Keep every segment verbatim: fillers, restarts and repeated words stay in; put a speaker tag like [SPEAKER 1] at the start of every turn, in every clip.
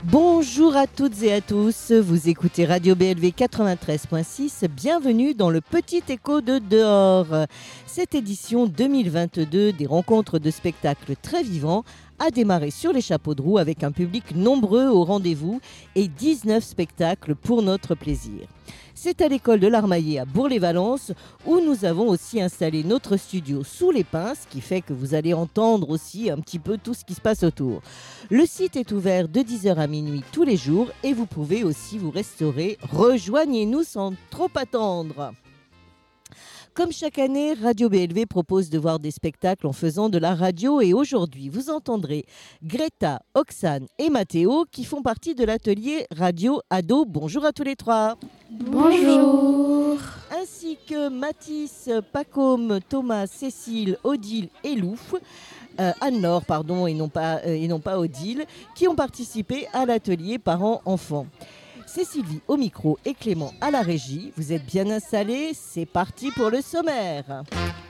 [SPEAKER 1] Bonjour à toutes et à tous, vous écoutez Radio B L V quatre-vingt-treize point six, bienvenue dans le Petit Écho de Dehors. Cette édition deux mille vingt-deux des rencontres de spectacles très vivants a démarré sur les chapeaux de roue avec un public nombreux au rendez-vous et dix-neuf spectacles pour notre plaisir. C'est à l'école de l'Armaillé à Bourg-les-Valences où nous avons aussi installé notre studio sous les pins, ce qui fait que vous allez entendre aussi un petit peu tout ce qui se passe autour. Le site est ouvert de dix heures à minuit tous les jours et vous pouvez aussi vous restaurer. Rejoignez-nous sans trop attendre. Comme chaque année, Radio B L V propose de voir des spectacles en faisant de la radio et aujourd'hui, vous entendrez Greta, Oxane et Mathéo qui font partie de l'atelier Radio Ado. Bonjour à tous les trois.
[SPEAKER 2] Bonjour.
[SPEAKER 1] Ainsi que Mathis, Pacôme, Thomas, Cécile, Odile et Lou, euh, Anne-Laure pardon, et non pas, euh, et non pas Odile, qui ont participé à l'atelier parents-enfants. C'est Sylvie au micro et Clément à la régie. Vous êtes bien installés, c'est parti pour le sommaire.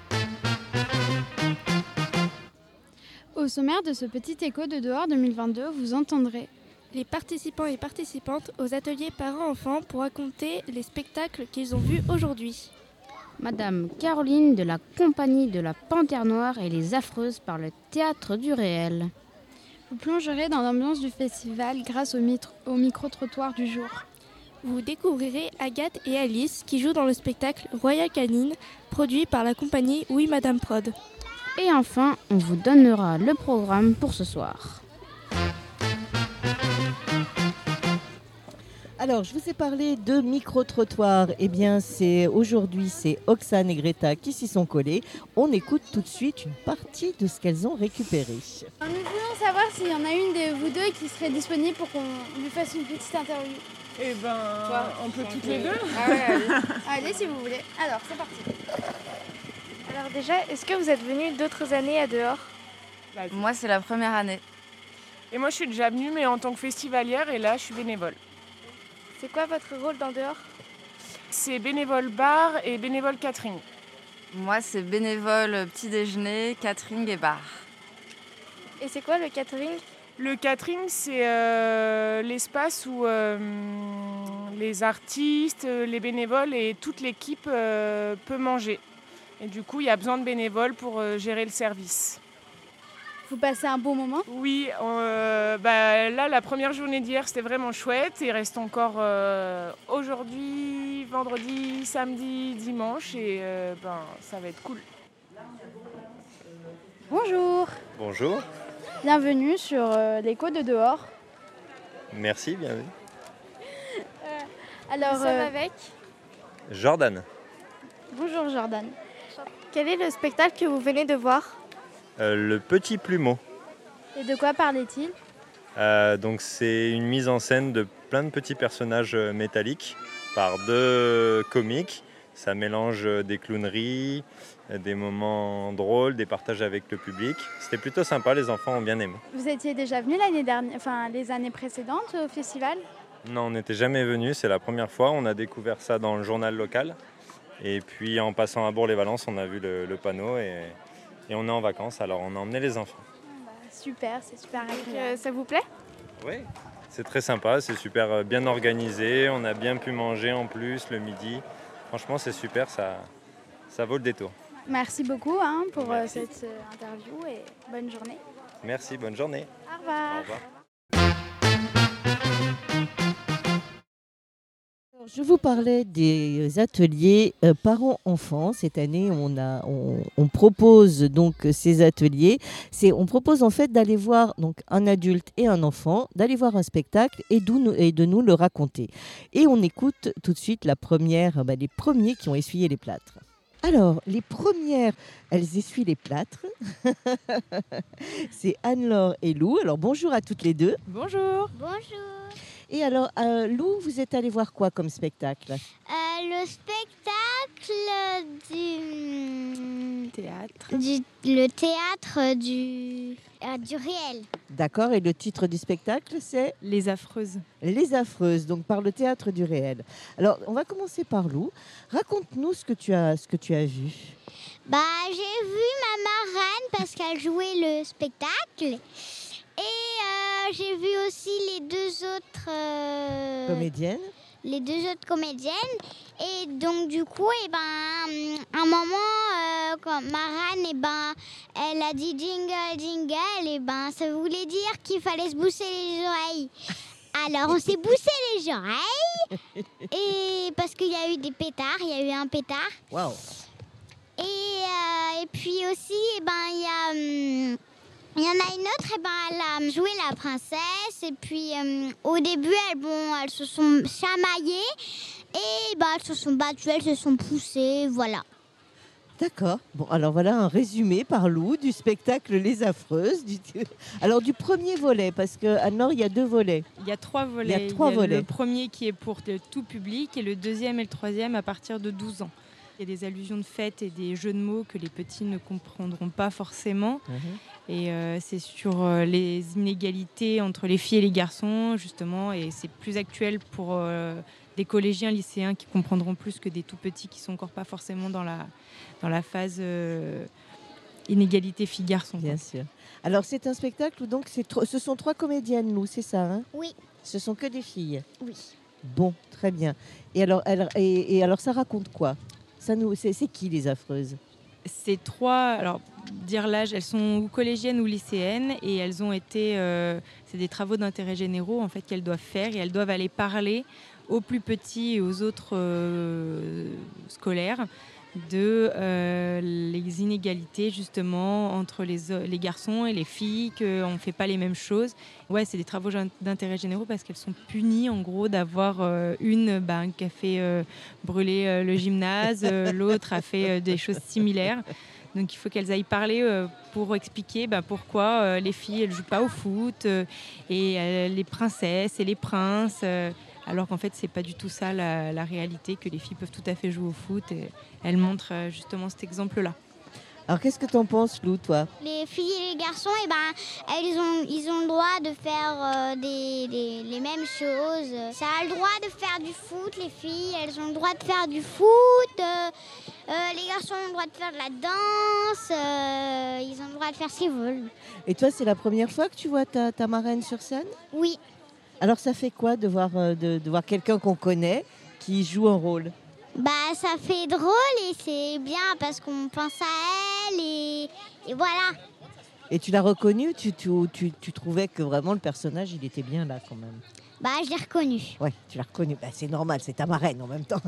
[SPEAKER 2] Au sommaire de ce petit écho de dehors deux mille vingt-deux, vous entendrez
[SPEAKER 3] les participants et participantes aux ateliers parents-enfants pour raconter les spectacles qu'ils ont vus aujourd'hui.
[SPEAKER 4] Madame Caroline de la compagnie de la Panthère Noire et les Affreuses par le Théâtre du Réel.
[SPEAKER 2] Vous plongerez dans l'ambiance du festival grâce au, mitro- au micro-trottoir du jour.
[SPEAKER 3] Vous découvrirez Agathe et Alice qui jouent dans le spectacle Royal Canine, produit par la compagnie Oui Madame Prod.
[SPEAKER 4] Et enfin, on vous donnera le programme pour ce soir.
[SPEAKER 1] Alors, je vous ai parlé de micro-trottoir. Eh bien, c'est, aujourd'hui, c'est Oxane et Greta qui s'y sont collés. On écoute tout de suite une partie de ce qu'elles ont récupéré.
[SPEAKER 2] Nous voulons savoir s'il y en a une de vous deux qui serait disponible pour qu'on lui fasse une petite interview.
[SPEAKER 5] Eh ben, Toi, on peut toutes les deux.
[SPEAKER 2] Ah ouais, allez. Allez, si vous voulez. Alors, c'est parti.
[SPEAKER 3] Alors déjà, est-ce que vous êtes venus d'autres années à Dehors ?
[SPEAKER 6] Moi, c'est la première année.
[SPEAKER 5] Et moi, je suis déjà venue, mais en tant que festivalière, et là, je suis bénévole.
[SPEAKER 3] C'est quoi votre rôle dans Dehors ?
[SPEAKER 5] C'est bénévole bar et bénévole catering.
[SPEAKER 6] Moi, c'est bénévole petit déjeuner, catering et bar.
[SPEAKER 3] Et c'est quoi le catering ?
[SPEAKER 5] Le catering, c'est euh, l'espace où euh, les artistes, les bénévoles et toute l'équipe euh, peut manger. Et du coup, il y a besoin de bénévoles pour euh, gérer le service.
[SPEAKER 2] Vous passez un bon moment ?
[SPEAKER 5] Oui, euh, bah, là, la première journée d'hier, c'était vraiment chouette. Il reste encore euh, aujourd'hui, vendredi, samedi, dimanche et euh, ben, ça va être cool.
[SPEAKER 2] Bonjour.
[SPEAKER 7] Bonjour.
[SPEAKER 2] Bienvenue sur euh, l'écho de dehors.
[SPEAKER 7] Merci, bienvenue.
[SPEAKER 2] Euh, alors,
[SPEAKER 3] Nous sommes
[SPEAKER 2] euh,
[SPEAKER 3] avec
[SPEAKER 7] Jordan.
[SPEAKER 2] Bonjour Jordan.
[SPEAKER 3] Quel est le spectacle que vous venez de voir ?
[SPEAKER 7] Euh, le petit plumeau.
[SPEAKER 2] Et de quoi parlait-il ?
[SPEAKER 7] Euh, donc c'est une mise en scène de plein de petits personnages métalliques par deux comiques. Ça mélange des clowneries, des moments drôles, des partages avec le public. C'était plutôt sympa, les enfants ont bien aimé.
[SPEAKER 2] Vous étiez déjà venu l'année dernière, enfin les années précédentes au festival ?
[SPEAKER 7] Non, on n'était jamais venu, c'est la première fois. On a découvert ça dans le journal local. Et puis en passant à Bourg-les-Valences, on a vu le, le panneau et, et on est en vacances, alors on a emmené les enfants.
[SPEAKER 2] Bah, super, c'est super
[SPEAKER 3] Donc,
[SPEAKER 2] agréable.
[SPEAKER 3] euh, ça vous plaît ?
[SPEAKER 7] Oui, c'est très sympa, c'est super bien organisé. On a bien pu manger en plus le midi. Franchement, c'est super, ça, ça vaut le détour.
[SPEAKER 2] Merci beaucoup hein, pour euh,
[SPEAKER 7] Merci.
[SPEAKER 2] cette euh, interview et bonne journée.
[SPEAKER 7] Merci, bonne journée.
[SPEAKER 2] Au revoir.
[SPEAKER 7] Au revoir.
[SPEAKER 1] Je vous parlais des ateliers euh, parents-enfants. Cette année, on, a, on, on propose donc ces ateliers. C'est, on propose en fait d'aller voir donc, un adulte et un enfant, d'aller voir un spectacle et, d'où, et de nous le raconter. Et on écoute tout de suite la première, bah, les premiers qui ont essuyé les plâtres. Alors, les premières, elles essuient les plâtres. C'est Anne-Laure et Lou. Alors, bonjour à toutes les deux.
[SPEAKER 8] Bonjour.
[SPEAKER 9] Bonjour.
[SPEAKER 1] Et alors, euh, Lou, vous êtes allée voir quoi comme spectacle ?
[SPEAKER 9] Euh, le spectacle du
[SPEAKER 8] Théâtre.
[SPEAKER 9] du le théâtre du euh, du réel.
[SPEAKER 1] D'accord, et le titre du spectacle, c'est
[SPEAKER 8] Les Affreuses.
[SPEAKER 1] Les Affreuses, donc par le théâtre du réel. Alors, on va commencer par Lou. Raconte-nous ce que tu as, ce que tu as vu.
[SPEAKER 9] Bah, j'ai vu ma marraine parce qu'elle jouait le spectacle Et euh, j'ai vu aussi les deux autres... euh,
[SPEAKER 1] Comédienne.
[SPEAKER 9] les deux autres comédiennes. Et donc, du coup, eh ben, un moment, euh, quand Marane, eh ben, elle a dit jingle, jingle, et ben, ça voulait dire qu'il fallait se bousser les oreilles. Alors, on s'est boussé les oreilles. Et parce qu'il y a eu des pétards, il y a eu un pétard.
[SPEAKER 1] Waouh.
[SPEAKER 9] Et, euh, et puis aussi, eh ben, il y a... hum, il y en a une autre, eh ben, elle a joué la princesse. Et puis, euh, au début, elles, bon, elles se sont chamaillées. Et bah, elles se sont battues, elles se sont poussées, voilà.
[SPEAKER 1] D'accord. Bon, alors voilà un résumé par Lou du spectacle Les Affreuses. Du... Alors du premier volet, parce qu'à Nord, il y a deux volets.
[SPEAKER 8] Il y a trois volets.
[SPEAKER 1] Il y a trois volets.
[SPEAKER 8] Le premier qui est pour le tout public et le deuxième et le troisième à partir de douze ans. Il y a des allusions de fêtes et des jeux de mots que les petits ne comprendront pas forcément. Mmh. Et euh, c'est sur euh, les inégalités entre les filles et les garçons, justement. Et c'est plus actuel pour euh, des collégiens, lycéens qui comprendront plus que des tout petits qui sont encore pas forcément dans la, dans la phase euh, inégalité filles-garçons.
[SPEAKER 1] Bien sûr. Alors c'est un spectacle où donc c'est tro- ce sont trois comédiennes, nous, c'est ça, hein ?
[SPEAKER 9] Oui.
[SPEAKER 1] Ce sont que des filles.
[SPEAKER 9] Oui.
[SPEAKER 1] Bon, très bien. Et alors, elle, et, et alors ça raconte quoi ? Ça nous, c'est, c'est qui les Affreuses ?
[SPEAKER 8] Ces trois, alors dire l'âge, elles sont ou collégiennes ou lycéennes et elles ont été, euh, c'est des travaux d'intérêt généraux en fait qu'elles doivent faire et elles doivent aller parler aux plus petits et aux autres euh, scolaires de euh, les inégalités justement entre les, les garçons et les filles, qu'on ne fait pas les mêmes choses. Ouais, c'est des travaux d'intérêt généraux parce qu'elles sont punies en gros d'avoir euh, une bah, qui a fait euh, brûler euh, le gymnase, euh, l'autre a fait euh, des choses similaires. Donc il faut qu'elles aillent parler euh, pour expliquer bah, pourquoi euh, les filles elles jouent pas au foot euh, et euh, les princesses et les princes. Euh, alors qu'en fait, c'est pas du tout ça la, la réalité, que les filles peuvent tout à fait jouer au foot. Et elles montrent euh, justement cet exemple-là.
[SPEAKER 1] Alors, qu'est-ce que tu en penses, Lou, toi ?
[SPEAKER 9] Les filles et les garçons, eh ben, elles ont, ils ont le droit de faire euh, des, des, les mêmes choses. Ça a le droit de faire du foot, les filles, elles ont le droit de faire du foot. Euh, euh, les garçons ont le droit de faire de la danse. Euh, ils ont le droit de faire ce qu'ils veulent. Et
[SPEAKER 1] toi, c'est la première fois que tu vois ta, ta marraine sur scène ?
[SPEAKER 9] Oui.
[SPEAKER 1] Alors, ça fait quoi de voir, de, de voir quelqu'un qu'on connaît qui joue un rôle ?
[SPEAKER 9] Bah, ça fait drôle et c'est bien parce qu'on pense à elle et, et voilà.
[SPEAKER 1] Et tu l'as reconnue ? tu, tu, tu, tu trouvais que vraiment le personnage, il était bien là quand même ?
[SPEAKER 9] Bah, je l'ai reconnue.
[SPEAKER 1] Ouais, tu l'as reconnue. Bah, c'est normal, c'est ta marraine en même temps.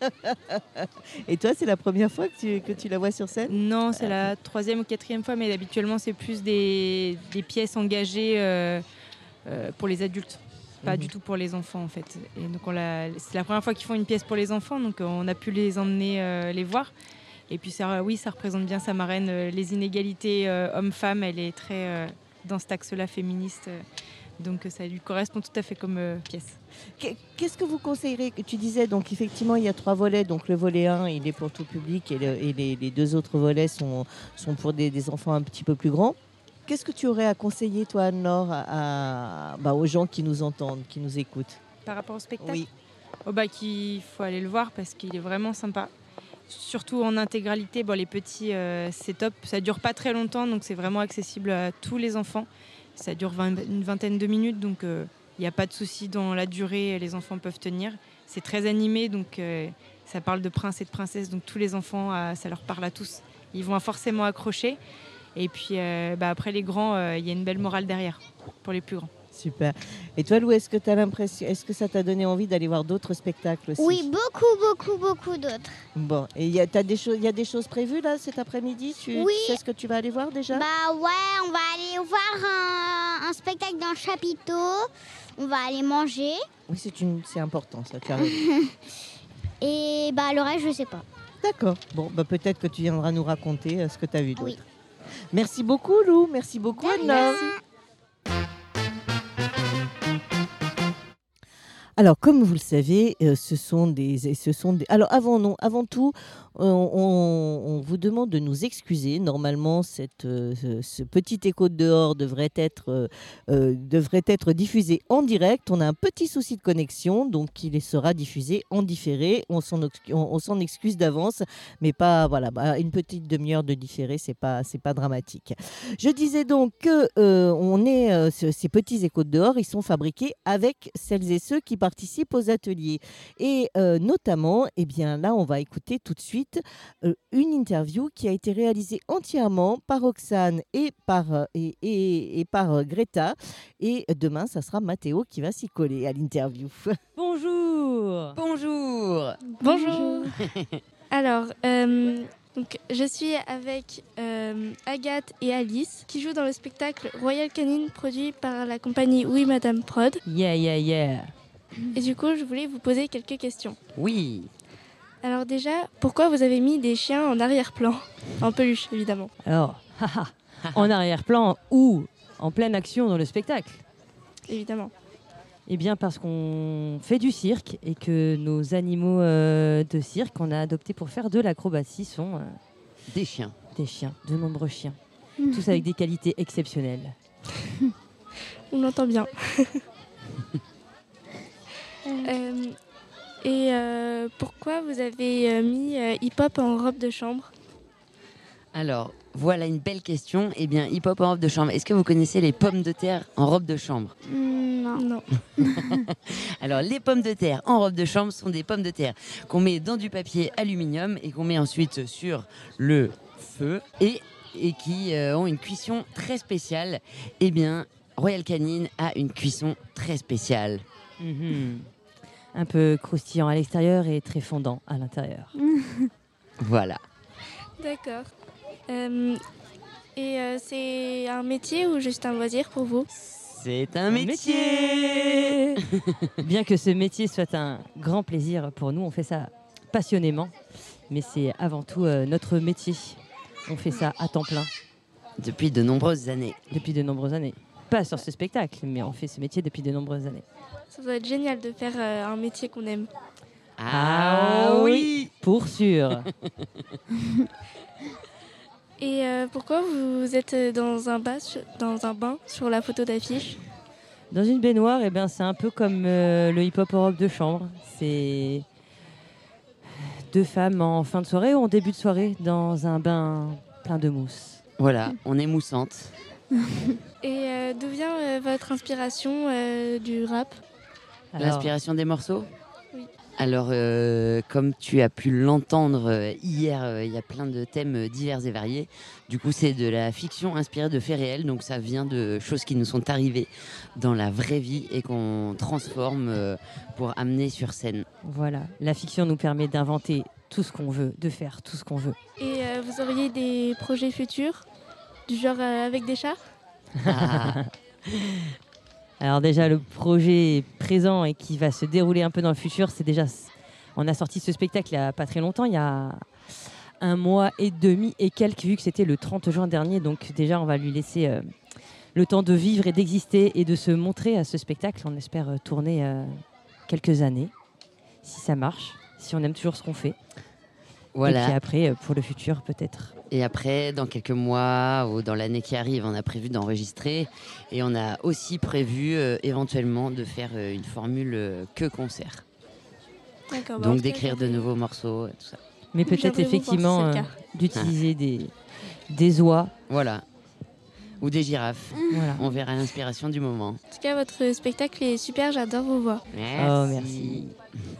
[SPEAKER 1] Et toi, c'est la première fois que tu, que tu la vois sur scène ?
[SPEAKER 8] Non, c'est la troisième ou quatrième fois, mais habituellement, c'est plus des, des pièces engagées euh, euh, pour les adultes. Pas mmh. du tout pour les enfants en fait. Et donc on l'a, c'est la première fois qu'ils font une pièce pour les enfants, donc on a pu les emmener euh, les voir. Et puis ça, oui, ça représente bien sa marraine. Euh, les inégalités euh, hommes-femmes, elle est très euh, dans cet axe-là féministe. Euh, donc ça lui correspond tout à fait comme euh, pièce.
[SPEAKER 1] Qu'est-ce que vous conseillerez ? Tu disais donc effectivement il y a trois volets. Donc le volet un, il est pour tout public et, le, et les, les deux autres volets sont, sont pour des, des enfants un petit peu plus grands. Qu'est-ce que tu aurais à conseiller, toi, Anne-Laure, à, à, bah, aux gens qui nous entendent, qui nous écoutent ?
[SPEAKER 8] Par rapport au spectacle ?
[SPEAKER 1] Oui.
[SPEAKER 8] Oh, bah, qu'il faut aller le voir parce qu'il est vraiment sympa. Surtout en intégralité, bon, les petits, euh, c'est top. Ça ne dure pas très longtemps, donc c'est vraiment accessible à tous les enfants. Ça dure vingt, une vingtaine de minutes, donc il euh, n'y a pas de souci dans la durée, les enfants peuvent tenir. C'est très animé, donc euh, ça parle de princes et de princesses, donc tous les enfants, euh, ça leur parle à tous. Ils vont forcément accrocher. Et puis euh, bah après les grands, il euh, y a une belle morale derrière pour les plus grands.
[SPEAKER 1] Super. Et toi, Lou, est-ce que tu as l'impression, est-ce que ça t'a donné envie d'aller voir d'autres spectacles aussi ?
[SPEAKER 9] Oui, beaucoup, beaucoup, beaucoup d'autres.
[SPEAKER 1] Bon, et il y a des choses, il y a des choses prévues là cet après-midi ? Tu,
[SPEAKER 9] oui.
[SPEAKER 1] tu sais ce que tu vas aller voir déjà ?
[SPEAKER 9] Bah ouais, on va aller voir un, un spectacle dans le chapiteau. On va aller manger.
[SPEAKER 1] Oui, c'est une, c'est important ça. Tu as raison.
[SPEAKER 9] Et bah le reste, je sais pas.
[SPEAKER 1] D'accord. Bon, bah peut-être que tu viendras nous raconter euh, ce que tu as vu d'autre.
[SPEAKER 9] Oui.
[SPEAKER 1] Merci beaucoup, Lou. Merci beaucoup, Anne-Laure. Alors, comme vous le savez, euh, ce sont des, ce sont des. Alors, avant, non, avant tout, euh, on, on vous demande de nous excuser. Normalement, cette, euh, ce, ce petit écho de dehors devrait être, euh, euh, devrait être diffusé en direct. On a un petit souci de connexion, donc il sera diffusé en différé. On s'en, on, on s'en excuse d'avance, mais pas, voilà, bah, une petite demi-heure de différé, c'est pas, c'est pas dramatique. Je disais donc que euh, on est, euh, ce, ces petits échos de dehors, ils sont fabriqués avec celles et ceux qui participent aux ateliers. Et euh, notamment, eh bien, là, on va écouter tout de suite euh, une interview qui a été réalisée entièrement par Roxane et par, euh, et, et, et par euh, Greta. Et demain, ça sera Mathéo qui va s'y coller à l'interview.
[SPEAKER 10] Bonjour.
[SPEAKER 3] Bonjour. Bonjour. Alors, euh, donc, je suis avec euh, Agathe et Alice qui jouent dans le spectacle Royal Canin produit par la compagnie Oui Madame Prod.
[SPEAKER 10] Yeah, yeah, yeah.
[SPEAKER 3] Et du coup, je voulais vous poser quelques questions.
[SPEAKER 10] Oui.
[SPEAKER 3] Alors déjà, pourquoi vous avez mis des chiens en arrière-plan ? En peluche, évidemment.
[SPEAKER 10] Alors, en arrière-plan ou en pleine action dans le spectacle ?
[SPEAKER 3] Évidemment.
[SPEAKER 10] Eh bien, parce qu'on fait du cirque et que nos animaux euh, de cirque qu'on a adoptés pour faire de l'acrobatie sont... Euh,
[SPEAKER 11] des chiens.
[SPEAKER 10] Des chiens, de nombreux chiens. Mmh. Tous avec des qualités exceptionnelles.
[SPEAKER 3] On l'entend bien. euh, et euh, pourquoi vous avez euh, mis euh, hip-hop en robe de chambre ?
[SPEAKER 11] Alors, voilà une belle question. Eh bien, hip-hop en robe de chambre. Est-ce que vous connaissez les pommes de terre en robe de chambre ?
[SPEAKER 3] mmh, Non. non.
[SPEAKER 11] Alors, les pommes de terre en robe de chambre sont des pommes de terre qu'on met dans du papier aluminium et qu'on met ensuite sur le feu et, et qui euh, ont une cuisson très spéciale. Eh bien, Royal Canin a une cuisson très spéciale.
[SPEAKER 10] Mmh. Un peu croustillant à l'extérieur et très fondant à l'intérieur.
[SPEAKER 11] Voilà.
[SPEAKER 3] D'accord. Euh, et euh, c'est un métier ou juste un loisir pour vous ?
[SPEAKER 11] C'est un métier.
[SPEAKER 10] Bien que ce métier soit un grand plaisir pour nous, on fait ça passionnément, mais c'est avant tout euh, notre métier. On fait ça à temps plein.
[SPEAKER 11] Depuis de nombreuses années.
[SPEAKER 10] Depuis de nombreuses années. Pas sur ce spectacle, mais on fait ce métier depuis de nombreuses années.
[SPEAKER 3] Ça doit être génial de faire euh, un métier qu'on aime.
[SPEAKER 11] Ah, ah oui,
[SPEAKER 10] pour sûr.
[SPEAKER 3] Et euh, pourquoi vous êtes dans un, bas, dans un bain sur la photo d'affiche ?
[SPEAKER 10] Dans une baignoire, eh ben, c'est un peu comme euh, le hip-hop en robe de chambre. C'est deux femmes en fin de soirée ou en début de soirée dans un bain plein de mousse.
[SPEAKER 11] Voilà, on est moussante.
[SPEAKER 3] Et euh, d'où vient euh, votre inspiration euh, du rap ?
[SPEAKER 11] Alors... L'inspiration des morceaux ?
[SPEAKER 3] Oui.
[SPEAKER 11] Alors, euh, comme tu as pu l'entendre euh, hier, il euh, y a plein de thèmes euh, divers et variés. Du coup, c'est de la fiction inspirée de faits réels. Donc, ça vient de choses qui nous sont arrivées dans la vraie vie et qu'on transforme euh, pour amener sur scène.
[SPEAKER 10] Voilà. La fiction nous permet d'inventer tout ce qu'on veut, de faire tout ce qu'on veut.
[SPEAKER 3] Et euh, vous auriez des projets futurs, du genre euh, avec des chats ?
[SPEAKER 11] Ah.
[SPEAKER 10] Alors déjà, le projet présent et qui va se dérouler un peu dans le futur, c'est déjà... On a sorti ce spectacle il n'y a pas très longtemps, il y a un mois et demi et quelques, vu que c'était le trente juin dernier. Donc déjà, on va lui laisser euh, le temps de vivre et d'exister et de se montrer à ce spectacle. On espère euh, tourner euh, quelques années, si ça marche, si on aime toujours ce qu'on fait.
[SPEAKER 11] Voilà.
[SPEAKER 10] Et puis après, euh, pour le futur, peut-être.
[SPEAKER 11] Et après, dans quelques mois ou dans l'année qui arrive, on a prévu d'enregistrer. Et on a aussi prévu euh, éventuellement de faire euh, une formule euh, que concert.
[SPEAKER 3] D'accord,
[SPEAKER 11] donc d'écrire de nouveaux morceaux, tout ça.
[SPEAKER 10] Mais peut-être effectivement euh, d'utiliser ah. des, des oies.
[SPEAKER 11] Voilà. Ou des girafes.
[SPEAKER 10] Voilà.
[SPEAKER 11] On verra l'inspiration du moment.
[SPEAKER 3] En tout cas, votre spectacle est super, j'adore vos voix.
[SPEAKER 11] Merci.
[SPEAKER 10] Oh, merci.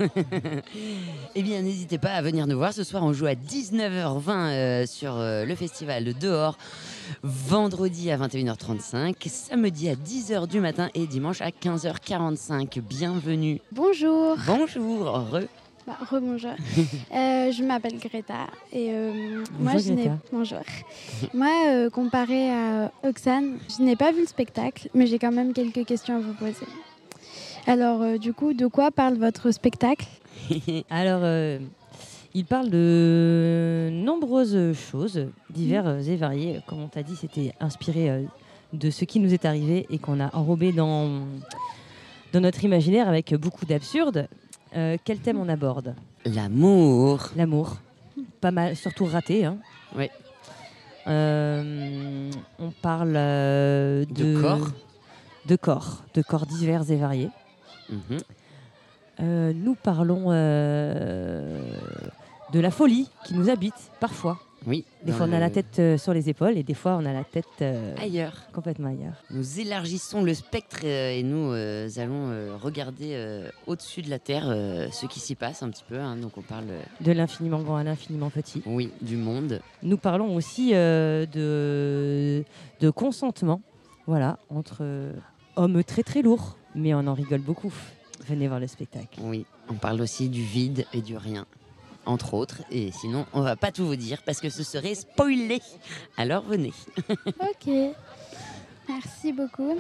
[SPEAKER 11] Eh bien, n'hésitez pas à venir nous voir. Ce soir, on joue à dix-neuf heures vingt euh, sur euh, le festival de Dehors. Vendredi à vingt et une heures trente-cinq, samedi à dix heures du matin et dimanche à quinze heures quarante-cinq. Bienvenue.
[SPEAKER 2] Bonjour.
[SPEAKER 11] Bonjour. Re.
[SPEAKER 2] Bah, rebonjour. euh, je m'appelle Greta et euh, moi
[SPEAKER 10] bonjour,
[SPEAKER 2] je n'ai bonjour. Moi euh, comparé à Oxane, je n'ai pas vu le spectacle, mais j'ai quand même quelques questions à vous poser. Alors euh, du coup, de quoi parle votre spectacle ?
[SPEAKER 10] Alors euh, il parle de nombreuses choses diverses et variées. Comme on t'a dit, c'était inspiré euh, de ce qui nous est arrivé et qu'on a enrobé dans dans notre imaginaire avec beaucoup d'absurde. Euh, quel thème on aborde?
[SPEAKER 11] L'amour.
[SPEAKER 10] L'amour. Pas mal, surtout raté. Hein.
[SPEAKER 11] Oui.
[SPEAKER 10] Euh, on parle euh, de,
[SPEAKER 11] de corps.
[SPEAKER 10] De corps, de corps divers et variés.
[SPEAKER 11] Mm-hmm.
[SPEAKER 10] Euh, nous parlons euh, de la folie qui nous habite parfois.
[SPEAKER 11] Oui.
[SPEAKER 10] Des fois, on a
[SPEAKER 11] le...
[SPEAKER 10] la tête euh, sur les épaules et des fois, on a la tête euh,
[SPEAKER 11] ailleurs.
[SPEAKER 10] Complètement ailleurs.
[SPEAKER 11] Nous élargissons le spectre euh, et nous euh, allons euh, regarder euh, au-dessus de la Terre euh, ce qui s'y passe un petit peu. Hein. Donc, on parle euh,
[SPEAKER 10] de l'infiniment grand à l'infiniment petit.
[SPEAKER 11] Oui, du monde.
[SPEAKER 10] Nous parlons aussi euh, de, de consentement, voilà, entre euh, hommes très très lourds, mais on en rigole beaucoup. Venez voir le spectacle.
[SPEAKER 11] Oui, on parle aussi du vide et du rien. Entre autres, et sinon on va pas tout vous dire parce que ce serait spoilé. Alors venez.
[SPEAKER 2] Ok, merci beaucoup.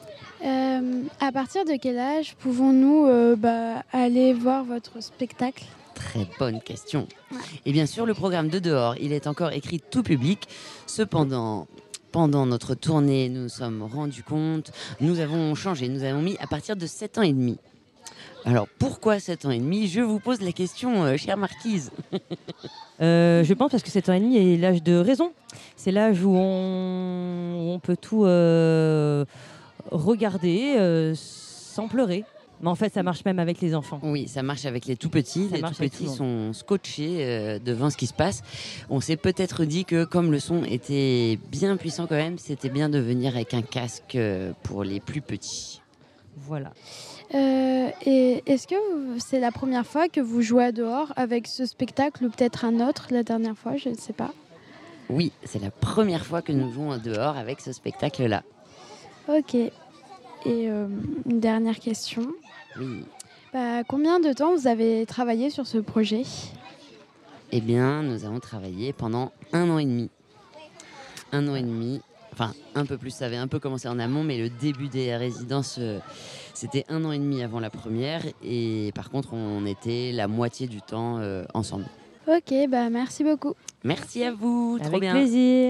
[SPEAKER 2] euh, à partir de quel âge pouvons-nous euh, bah, aller voir votre spectacle?
[SPEAKER 11] Très bonne question. Ouais. Et bien sûr, le programme de dehors, il est encore écrit tout public. Cependant, pendant notre tournée, nous nous sommes rendus compte, nous avons changé, nous avons mis à partir de sept ans et demi. Alors, pourquoi sept ans et demi? Je vous pose la question, euh, chère Marquise.
[SPEAKER 10] euh, je pense parce que sept ans et demi est l'âge de raison. C'est l'âge où on, où on peut tout euh, regarder euh, sans pleurer. Mais en fait, ça marche même avec les enfants.
[SPEAKER 11] Oui, ça marche avec les tout petits. Ça les tout petits tout sont scotchés euh, devant ce qui se passe. On s'est peut-être dit que comme le son était bien puissant quand même, c'était bien de venir avec un casque euh, pour les plus petits.
[SPEAKER 10] Voilà.
[SPEAKER 2] Euh, et est-ce que c'est la première fois que vous jouez dehors avec ce spectacle ou peut-être un autre la dernière fois, je ne sais pas.
[SPEAKER 11] Oui, c'est la première fois que nous jouons dehors avec ce spectacle-là.
[SPEAKER 2] Ok. Et euh, une dernière question.
[SPEAKER 11] Oui.
[SPEAKER 2] Bah, combien de temps vous avez travaillé sur ce projet?
[SPEAKER 11] Eh bien, nous avons travaillé pendant un an et demi. Un an et demi. Enfin, un peu plus, ça avait un peu commencé en amont, mais le début des résidences, euh, c'était un an et demi avant la première. Et par contre, on était la moitié du temps euh, ensemble.
[SPEAKER 2] Ok, bah merci beaucoup.
[SPEAKER 11] Merci à vous, trop bien.
[SPEAKER 10] Avec plaisir.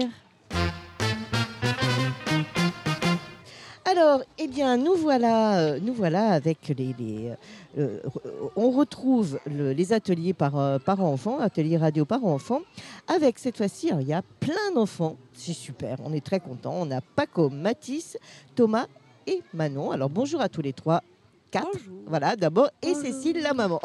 [SPEAKER 1] Alors, eh bien, nous voilà, euh, nous voilà avec les... les euh, on retrouve le, les ateliers par, euh, par enfant, ateliers radio par enfant, avec cette fois-ci, il y a plein d'enfants, c'est super, on est très contents. On a Paco, Mathis, Thomas et Manon. Alors, bonjour à tous les trois. Quatre, bonjour. Voilà, d'abord, et bonjour. Cécile, la maman.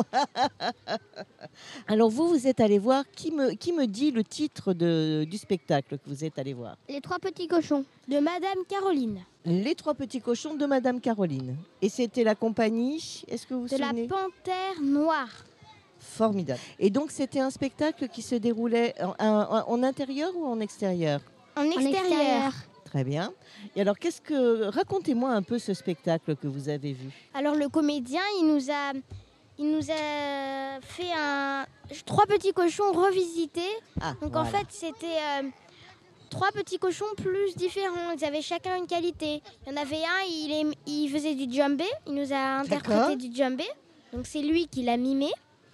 [SPEAKER 1] Alors, vous, vous êtes allé voir, qui me, qui me dit le titre de, du spectacle que vous êtes allé voir?
[SPEAKER 9] Les trois petits cochons, de Madame Caroline.
[SPEAKER 1] Les trois petits cochons de Madame Caroline. Et c'était la compagnie, est-ce que vous vous
[SPEAKER 9] de
[SPEAKER 1] souvenez?
[SPEAKER 9] De la Panthère Noire.
[SPEAKER 1] Formidable. Et donc, c'était un spectacle qui se déroulait en, en, en intérieur ou en extérieur?
[SPEAKER 9] En extérieur. En extérieur.
[SPEAKER 1] Très bien. Et alors, qu'est-ce que racontez-moi un peu ce spectacle que vous avez vu.
[SPEAKER 9] Alors, le comédien, il nous a, il nous a fait un trois petits cochons revisités.
[SPEAKER 1] Ah,
[SPEAKER 9] Donc,
[SPEAKER 1] voilà.
[SPEAKER 9] en fait, c'était euh, trois petits cochons plus différents. Ils avaient chacun une qualité. Il y en avait un, il, est, il faisait du djembé. Il nous a interprété D'accord. du djembé. Donc, c'est lui qui l'a mimé.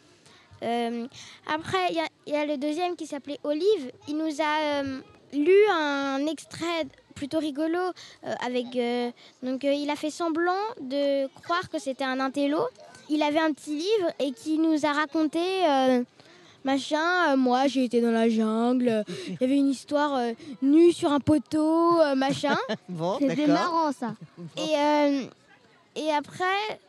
[SPEAKER 9] Euh, après, il y, y a le deuxième qui s'appelait Olive. Il nous a euh, lu un extrait plutôt rigolo euh, avec euh, donc euh, il a fait semblant de croire que c'était un intello. Il avait un petit livre et qui nous a raconté euh, machin. Euh, moi, j'ai été dans la jungle. Il y avait une histoire euh, nue sur un poteau, euh, machin.
[SPEAKER 1] Bon,
[SPEAKER 9] c'était marrant ça. Bon. Et euh, et après,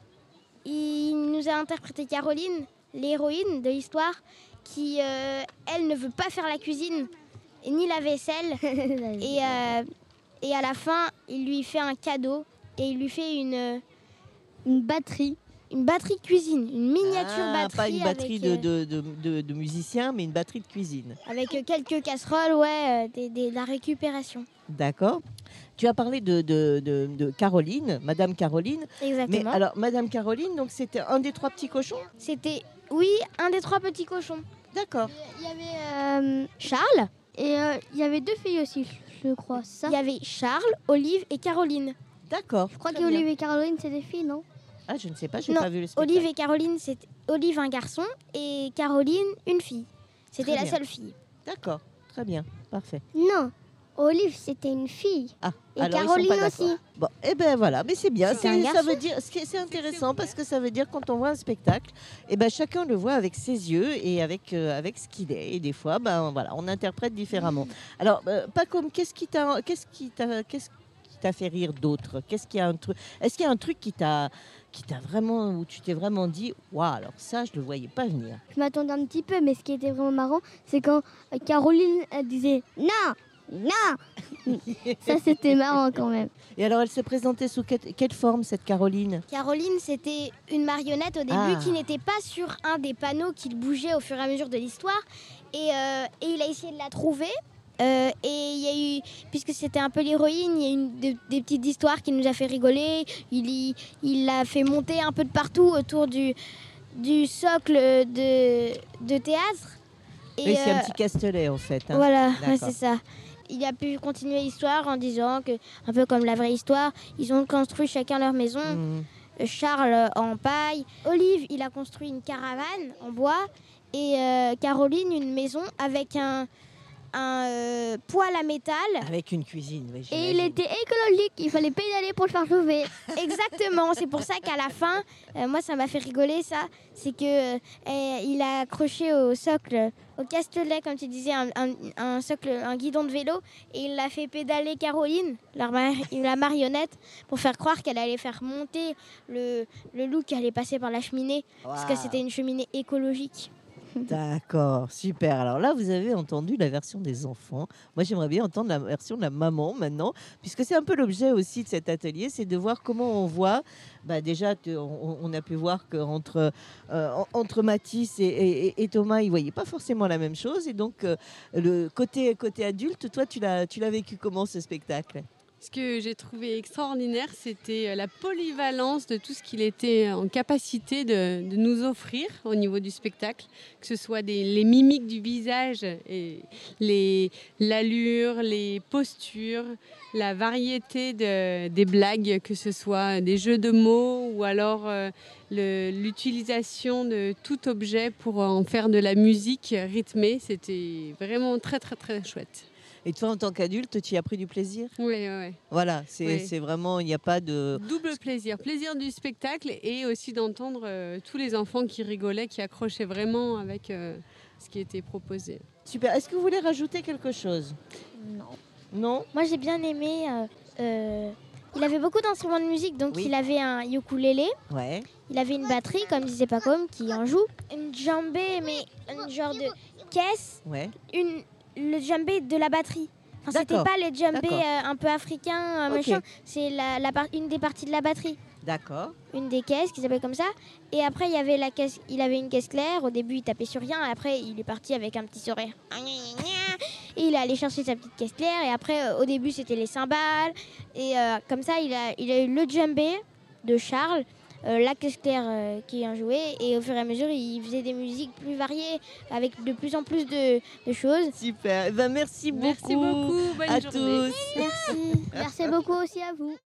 [SPEAKER 9] il nous a interprété Caroline, l'héroïne de l'histoire, qui euh, elle ne veut pas faire la cuisine et ni la vaisselle. et euh, Et à la fin, il lui fait un cadeau et il lui fait une, une batterie. Une batterie de cuisine, une miniature
[SPEAKER 1] ah,
[SPEAKER 9] batterie.
[SPEAKER 1] Pas une batterie
[SPEAKER 9] avec,
[SPEAKER 1] de, de, de, de musicien, mais une batterie de cuisine.
[SPEAKER 9] Avec quelques casseroles, ouais, de, de, de la récupération.
[SPEAKER 1] D'accord. Tu as parlé de, de, de, de Caroline, Madame Caroline.
[SPEAKER 9] Exactement.
[SPEAKER 1] Mais alors, Madame Caroline, donc c'était un des trois petits cochons?
[SPEAKER 9] C'était, oui, un des trois petits cochons.
[SPEAKER 1] D'accord.
[SPEAKER 9] Il y avait euh, Charles et euh, il y avait deux filles aussi. Je crois ça. Il y avait Charles, Olive et Caroline.
[SPEAKER 1] D'accord.
[SPEAKER 9] Je crois qu'Olive et Caroline, c'est des filles, non?
[SPEAKER 1] Ah, je ne sais pas, je n'ai pas vu le spectacle.
[SPEAKER 9] Olive et Caroline, c'est Olive un garçon et Caroline une fille. C'était la
[SPEAKER 1] bien.
[SPEAKER 9] seule fille.
[SPEAKER 1] D'accord, très bien, parfait.
[SPEAKER 9] Non, Olive, c'était une fille.
[SPEAKER 1] Ah,
[SPEAKER 9] Et
[SPEAKER 1] alors ils sont
[SPEAKER 9] Caroline
[SPEAKER 1] pas d'accord.
[SPEAKER 9] aussi.
[SPEAKER 1] Bon, et ben voilà, mais c'est bien.
[SPEAKER 9] C'est un
[SPEAKER 1] C'est, ça
[SPEAKER 9] garçon.
[SPEAKER 1] veut dire, ce qui est- c'est intéressant parce que ça veut dire quand on voit un spectacle, et ben chacun le voit avec ses yeux et avec euh, avec ce qu'il est. Et des fois, ben voilà, on interprète différemment. Alors, euh, pas comme qu'est-ce qui t'a, qu'est-ce qui t'a, qu'est-ce qui t'a fait rire d'autre? Qu'est-ce qu'il y a un truc? Est-ce qu'il y a un truc qui t'a qui t'a vraiment, où tu t'es vraiment dit, waouh, alors ça, je le voyais pas venir.
[SPEAKER 9] Je m'attendais un petit peu, mais ce qui était vraiment marrant, c'est quand euh, Caroline elle disait non, non. Ça, c'était marrant quand même.
[SPEAKER 1] Et alors, elle se présentait sous quelle, quelle forme cette Caroline?
[SPEAKER 9] Caroline, c'était une marionnette au début
[SPEAKER 1] Ah.
[SPEAKER 9] qui n'était pas sur un des panneaux qu'il bougeait au fur et à mesure de l'histoire. Et, euh, et il a essayé de la trouver. Euh, et il y a eu, puisque c'était un peu l'héroïne, il y a eu une, de- des petites histoires qui nous a fait rigoler. Il, y- il l'a fait monter un peu de partout autour du, du socle de, de théâtre. Et,
[SPEAKER 1] Oui, c'est un
[SPEAKER 9] euh,
[SPEAKER 1] petit Castelet en fait. hein.
[SPEAKER 9] Voilà, ouais,
[SPEAKER 1] D'accord.
[SPEAKER 9] c'est ça. Il a pu continuer l'histoire en disant que, un peu comme la vraie histoire, ils ont construit chacun leur maison.
[SPEAKER 1] Mmh.
[SPEAKER 9] Euh, Charles euh, en paille. Olive, il a construit une caravane en bois. Et euh, Caroline, une maison avec un, un euh, poêle à métal.
[SPEAKER 1] Avec une cuisine, oui.
[SPEAKER 9] Et il était écologique, il fallait pédaler pour le faire chauffer. Exactement, c'est pour ça qu'à la fin, euh, moi ça m'a fait rigoler ça, c'est que euh, eh, il a accroché au socle, au Castelet, comme tu disais, un, un- un socle, un guidon de vélo, et il l'a fait pédaler Caroline, la, mar- la marionnette, pour faire croire qu'elle allait faire monter le, le loup qui allait passer par la cheminée, parce que
[SPEAKER 1] Waouh.
[SPEAKER 9] c'était une cheminée écologique.
[SPEAKER 1] D'accord, super. Alors là, vous avez entendu la version des enfants. Moi, j'aimerais bien entendre la version de la maman maintenant, puisque c'est un peu l'objet aussi de cet atelier, c'est de voir comment on voit. Bah, déjà, te- on, on a pu voir qu'entre euh, en- entre Mathis et, et- et Thomas, ils ne voyaient pas forcément la même chose. Et donc, euh, le côté, côté adulte, toi, tu l'as, tu l'as vécu comment ce spectacle?
[SPEAKER 12] Ce que j'ai trouvé extraordinaire, c'était la polyvalence de tout ce qu'il était en capacité de, de nous offrir au niveau du spectacle, que ce soit des, les mimiques du visage, et les, l'allure, les postures, la variété de- des blagues, que ce soit des jeux de mots ou alors euh, le- l'utilisation de tout objet pour en faire de la musique rythmée. C'était vraiment très très très chouette.
[SPEAKER 1] Et toi, en tant qu'adulte, tu y as pris du plaisir?
[SPEAKER 12] Oui, oui, oui.
[SPEAKER 1] Voilà, c'est,
[SPEAKER 12] Oui.
[SPEAKER 1] c'est vraiment, il n'y a pas de...
[SPEAKER 12] Double plaisir. Plaisir du spectacle et aussi d'entendre euh, tous les enfants qui rigolaient, qui accrochaient vraiment avec euh, ce qui était proposé.
[SPEAKER 1] Super. Est-ce que vous voulez rajouter quelque chose?
[SPEAKER 9] Non.
[SPEAKER 1] Non?
[SPEAKER 9] Moi j'ai bien aimé. euh, euh, il avait beaucoup d'instruments de musique, donc
[SPEAKER 1] Oui.
[SPEAKER 9] il avait un ukulélé,
[SPEAKER 1] Ouais.
[SPEAKER 9] il avait une batterie, comme disait Pacom, qui en joue, une djembé, mais un genre de caisse,
[SPEAKER 1] Ouais.
[SPEAKER 9] une, le djembé de la batterie. Enfin, c'était
[SPEAKER 1] D'accord.
[SPEAKER 9] pas les djembés
[SPEAKER 1] D'accord.
[SPEAKER 9] euh, un peu africains, euh,
[SPEAKER 1] Ok.
[SPEAKER 9] machin, c'est la, la par- une des parties de la batterie.
[SPEAKER 1] D'accord.
[SPEAKER 9] Une des caisses qui s'appelle comme ça. Et après, il y avait la caisse, il avait une caisse claire. Au début, il tapait sur rien. Et après, il est parti avec un petit sourire. Et il est allé chercher sa petite caisse claire. Et après, euh, au début, c'était les cymbales. Et euh, comme ça, il a, il a eu le djembé de Charles, euh, la caisse claire euh, qui en jouait. Et au fur et à mesure, il faisait des musiques plus variées, avec de plus en plus de, de choses.
[SPEAKER 1] Super. Eh ben, merci beaucoup.
[SPEAKER 12] Merci beaucoup. Bonne
[SPEAKER 1] à
[SPEAKER 12] journée.
[SPEAKER 1] tous.
[SPEAKER 9] Merci. Merci beaucoup aussi à vous.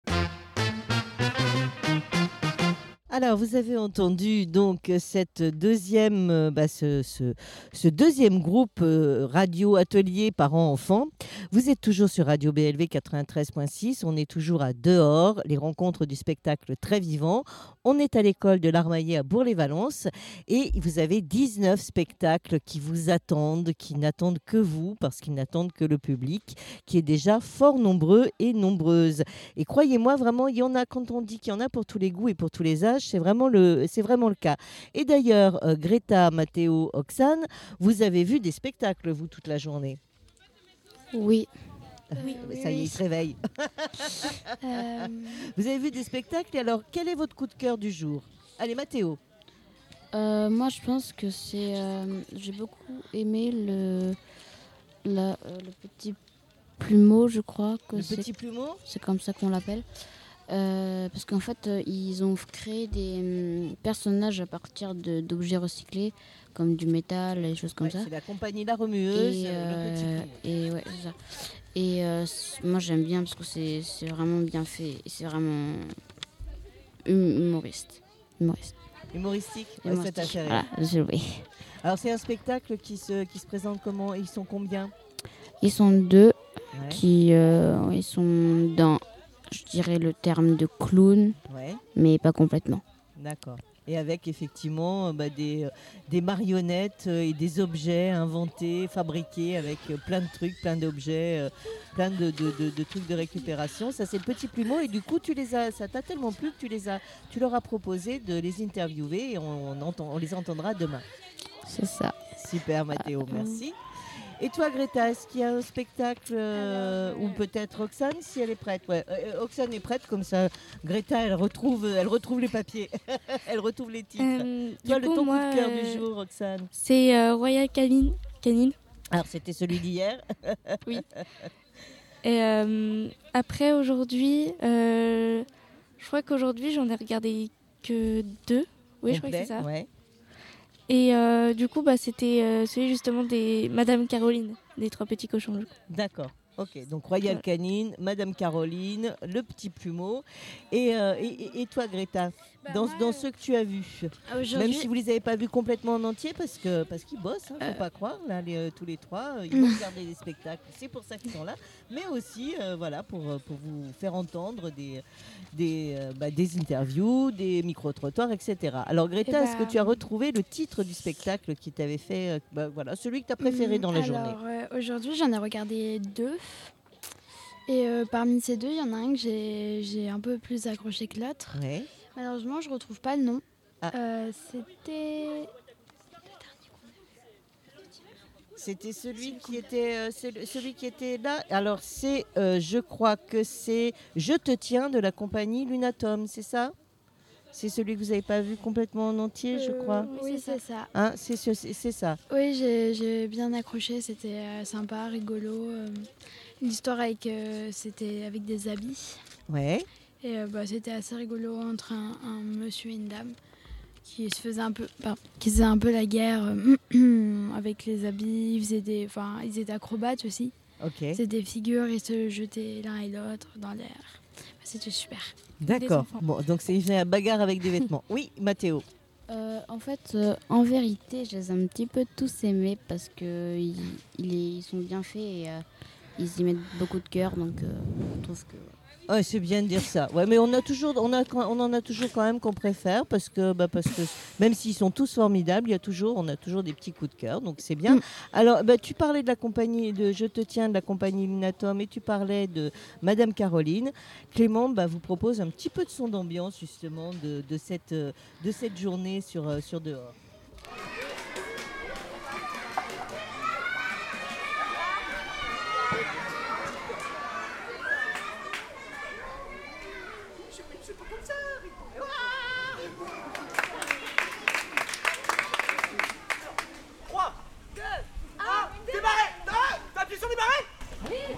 [SPEAKER 1] Alors, vous avez entendu donc cette deuxième, euh, bah, ce, ce- ce deuxième groupe euh, radio atelier parents-enfants. Vous êtes toujours sur Radio B L V quatre-vingt-treize point six. On est toujours à Dehors, les rencontres du spectacle très vivant. On est à l'école de l'Armaillé à Bourg-les-Valences et vous avez dix-neuf spectacles qui vous attendent, qui n'attendent que vous parce qu'ils n'attendent que le public, qui est déjà fort nombreux et nombreuses. Et croyez-moi, vraiment, il y en a, quand on dit qu'il y en a pour tous les goûts et pour tous les âges, c'est vraiment le, c'est vraiment le cas. Et d'ailleurs, euh, Greta, Mathéo, Oxane, vous avez vu des spectacles, vous, toute la journée?
[SPEAKER 2] Oui.
[SPEAKER 9] Oui,
[SPEAKER 1] Ça y est, il se réveille.
[SPEAKER 2] Euh,
[SPEAKER 1] Vous avez vu des spectacles et alors, quel est votre coup de cœur du jour? Allez, Mathéo.
[SPEAKER 4] Euh, moi, je pense que c'est. euh, j'ai beaucoup aimé le, la- euh, le petit plumeau, je crois. Que
[SPEAKER 1] Le
[SPEAKER 4] c'est,
[SPEAKER 1] petit plumeau?
[SPEAKER 4] c'est comme ça qu'on l'appelle. Euh, parce qu'en fait, euh, ils ont créé des hum, personnages à partir de, d'objets recyclés, comme du métal et des choses comme
[SPEAKER 1] Ouais,
[SPEAKER 4] ça.
[SPEAKER 1] c'est la compagnie La Remueuse,
[SPEAKER 4] Et,
[SPEAKER 1] euh, le petit
[SPEAKER 4] euh,
[SPEAKER 1] plumeau.
[SPEAKER 4] et ouais, c'est ça. Et euh, c- moi, j'aime bien parce que c'est, c'est vraiment bien fait. Et c'est vraiment hum- humoriste. Humoriste.
[SPEAKER 1] Humoristique, ouais,
[SPEAKER 4] Humoristique.
[SPEAKER 1] c'est intéressant.
[SPEAKER 4] Voilà, je- oui.
[SPEAKER 1] Alors, c'est un spectacle qui se, qui se présente comment? Ils sont combien?
[SPEAKER 4] Ils sont deux.
[SPEAKER 1] Ouais.
[SPEAKER 4] qui euh, ils sont dans, je dirais, le terme de clown,
[SPEAKER 1] Ouais.
[SPEAKER 4] mais pas complètement.
[SPEAKER 1] D'accord. Et avec effectivement euh, bah, des, euh, des marionnettes euh, et des objets inventés, fabriqués avec euh, plein de trucs, plein d'objets, euh, plein de, de- de- de trucs de récupération. Ça, c'est le petit plumeau. Et du coup, tu les as, ça t'a tellement plu que tu, les as, tu leur as proposé de les interviewer et on, on entend, on les entendra demain.
[SPEAKER 4] C'est ça.
[SPEAKER 1] Super, Mathéo, merci. Et toi, Greta, est-ce qu'il y a un spectacle euh, ou peut-être Roxane, si elle est prête? Ouais, euh, Roxane est prête, comme ça, Greta, elle retrouve, elle retrouve les papiers, elle retrouve les titres.
[SPEAKER 3] Euh,
[SPEAKER 1] toi,
[SPEAKER 3] du
[SPEAKER 1] le
[SPEAKER 3] coup,
[SPEAKER 1] ton
[SPEAKER 3] moi,
[SPEAKER 1] coup de cœur
[SPEAKER 3] euh,
[SPEAKER 1] du jour, Roxane?
[SPEAKER 3] C'est euh, Royal Canin. Canine.
[SPEAKER 1] Alors, c'était celui d'hier.
[SPEAKER 3] Oui. Et euh, après, aujourd'hui, euh, je crois qu'aujourd'hui, j'en ai regardé que deux. Oui, je crois que
[SPEAKER 1] Complet,
[SPEAKER 3] c'est ça.
[SPEAKER 1] ouais.
[SPEAKER 3] Et euh, du coup, bah, c'était euh, celui justement des Madame Caroline, des Trois Petits Cochons.
[SPEAKER 1] D'accord. Ok, donc Royal
[SPEAKER 3] Ouais.
[SPEAKER 1] Canine, Madame Caroline, le petit plumeau. Et, euh, et, et- et toi, Greta, dans, dans ceux que tu as vus,
[SPEAKER 2] Aujourd'hui-
[SPEAKER 1] même si vous les avez pas vus complètement en entier, parce que parce qu'ils bossent, hein, faut pas croire, là, les, euh, tous les trois, euh, ils vont regarder des spectacles, c'est pour ça qu'ils sont là, mais aussi, euh, voilà, pour, euh, pour vous faire entendre des, des, euh, bah, des interviews, des micro-trottoirs, et cetera. Alors, Greta,
[SPEAKER 2] Eh
[SPEAKER 1] est-ce que
[SPEAKER 2] ben,
[SPEAKER 1] tu as retrouvé le titre du spectacle qui t'avait fait, euh, bah, voilà, celui que tu as préféré dans la journée?
[SPEAKER 2] Alors, euh, aujourd'hui, j'en ai regardé deux. Et euh, parmi ces deux, il y en a un que j'ai j'ai un peu plus accroché que l'autre.
[SPEAKER 1] Ouais.
[SPEAKER 2] Malheureusement, je retrouve pas le nom.
[SPEAKER 1] Ah.
[SPEAKER 2] Euh, C'était.
[SPEAKER 1] C'était celui qui était euh, c'est- celui qui était là. Alors c'est, euh, je crois que c'est Je te tiens de la compagnie Lunatum, c'est ça? C'est celui que vous n'avez pas vu complètement en entier, je
[SPEAKER 2] Euh,
[SPEAKER 1] crois.
[SPEAKER 2] Oui, c'est ça.
[SPEAKER 1] Hein, c'est ce- c'est c'est ça.
[SPEAKER 2] Oui, j'ai j'ai bien accroché. C'était euh, sympa, rigolo. euh, L'histoire avec, euh, c'était avec des habits.
[SPEAKER 1] Ouais.
[SPEAKER 2] Et euh, bah, c'était assez rigolo entre un, un monsieur et une dame qui se faisait un peu, pardon, qui faisait un peu la guerre euh, avec les habits. Ils faisaient des, enfin, ils étaient acrobates aussi.
[SPEAKER 1] Ok.
[SPEAKER 2] C'était des figures, ils se jetaient l'un et l'autre dans l'air. Enfin, c'était super.
[SPEAKER 1] D'accord. Bon, donc c'est une bagarre avec des vêtements. Oui, Mathéo.
[SPEAKER 4] Euh, en fait, euh, en vérité, je les ai un petit peu tous aimés parce que ils, ils, ils sont bien faits et euh, ils y mettent beaucoup de cœur, donc euh, je trouve que.
[SPEAKER 1] Ouais, c'est bien de dire ça. Ouais, mais on a toujours, on a, on en a toujours quand même qu'on préfère parce que, bah, parce que même s'ils sont tous formidables, il y a toujours, on a toujours des petits coups de cœur, donc c'est bien.
[SPEAKER 2] Mm.
[SPEAKER 1] Alors, bah, tu parlais de la compagnie de Je te tiens de la compagnie Lunatum et tu parlais de Madame Caroline. Clément, bah, vous propose un petit peu de son d'ambiance justement de, de cette, euh, de cette journée sur, euh, sur dehors.
[SPEAKER 13] trois, deux, un, démarrez! T'as appuyé sur démarrer? Oui!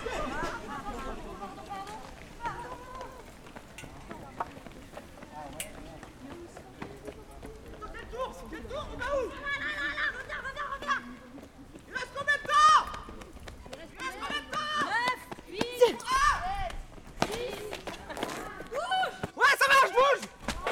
[SPEAKER 13] Quel tour? Quel tour? On va où? Reviens, reviens, reviens! Il reste combien de temps? Il reste combien de temps? neuf, huit, six, bouge! Ouais, ça marche, bouge!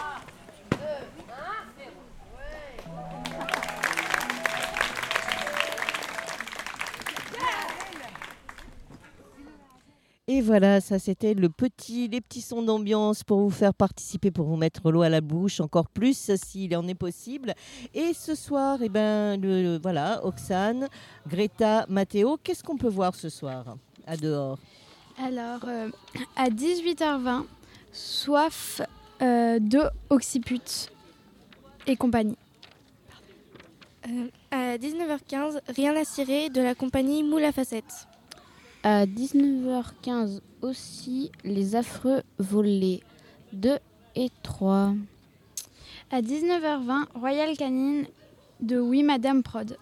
[SPEAKER 1] Et voilà, ça c'était le petit, les petits sons d'ambiance pour vous faire participer, pour vous mettre l'eau à la bouche encore plus s'il en est possible. Et ce soir, eh ben, le, le- voilà, Oxane, Greta, Mathéo, qu'est-ce qu'on peut voir ce soir à dehors?
[SPEAKER 2] Alors, euh, à dix-huit heures vingt, Soif euh, de Occiput et compagnie.
[SPEAKER 3] Euh, à dix-neuf heures quinze, Rien à cirer de la compagnie Moule à facettes.
[SPEAKER 4] À dix-neuf heures quinze aussi, Les Affreux Volets deux et trois.
[SPEAKER 2] À dix-neuf heures vingt, Royal Canine de Oui Madame Prod.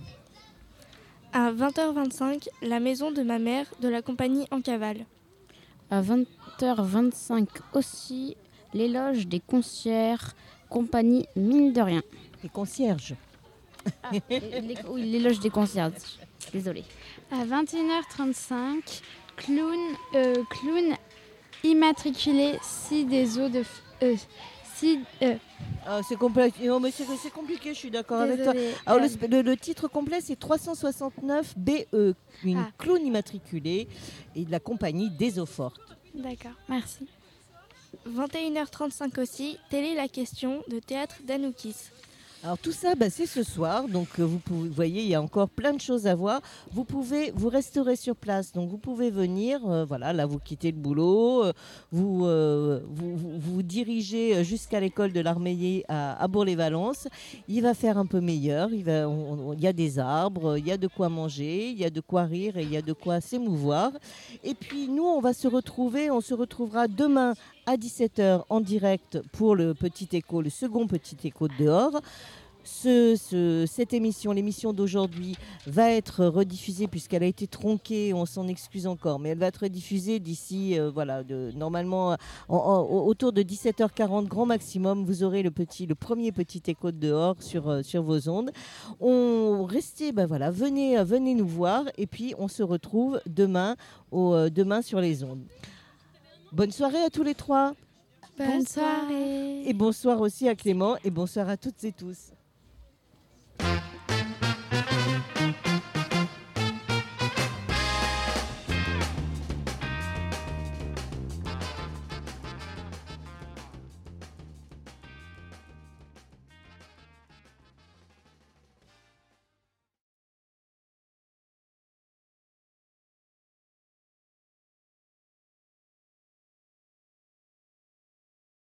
[SPEAKER 3] À vingt heures vingt-cinq, La maison de ma mère de la compagnie En Cavale.
[SPEAKER 4] À vingt heures vingt-cinq aussi, L'éloge des concierges, compagnie Mine de Rien.
[SPEAKER 1] Les concierges.
[SPEAKER 4] Ah, les- les- oui, l'éloge des concierges. Désolée.
[SPEAKER 2] À vingt et une heures trente-cinq, Clown, euh, clown immatriculé six des eaux de, f- euh, Si. euh,
[SPEAKER 1] Ah, c'est compliqué. Non, mais c'est, c'est compliqué, je suis d'accord avec toi.
[SPEAKER 2] Désolée.
[SPEAKER 1] Alors, le,
[SPEAKER 2] Euh,
[SPEAKER 1] sp- le- le titre complet, c'est trois cent soixante-neuf B E, une
[SPEAKER 2] Ah.
[SPEAKER 1] clown immatriculée et de la compagnie des eaux fortes.
[SPEAKER 2] D'accord, merci.
[SPEAKER 3] vingt et une heures trente-cinq aussi, télé la question de théâtre d'Anoukis.
[SPEAKER 1] Alors tout ça, bah, c'est ce soir, donc euh, vous, pouvez, vous voyez, il y a encore plein de choses à voir. Vous pouvez, vous resterez sur place, donc vous pouvez venir. euh, voilà, là vous quittez le boulot, euh, vous, euh, vous, vous vous dirigez jusqu'à l'école de l'Armeillé à, à Bourg-les-Valences. Il va faire un peu meilleur. Il va, on- on- il y a des arbres, il y a de quoi manger, il y a de quoi rire et il y a de quoi s'émouvoir. Et puis nous, on va se retrouver, on se retrouvera demain à dix-sept heures en direct pour le petit écho, le second petit écho de dehors. Ce- ce- cette émission, l'émission d'aujourd'hui, va être rediffusée puisqu'elle a été tronquée, on s'en excuse encore, mais elle va être rediffusée d'ici, euh, voilà, de, normalement en- en- autour de dix-sept heures quarante, grand maximum, vous aurez le, petit, le premier petit écho de dehors sur, euh, sur vos ondes. On restez, ben voilà, venez, euh, venez nous voir et puis on se retrouve demain, au, euh, demain sur les ondes. Bonne soirée à tous les trois.
[SPEAKER 2] Bonne soirée.
[SPEAKER 1] Et bonsoir aussi à Clément et bonsoir à toutes et tous.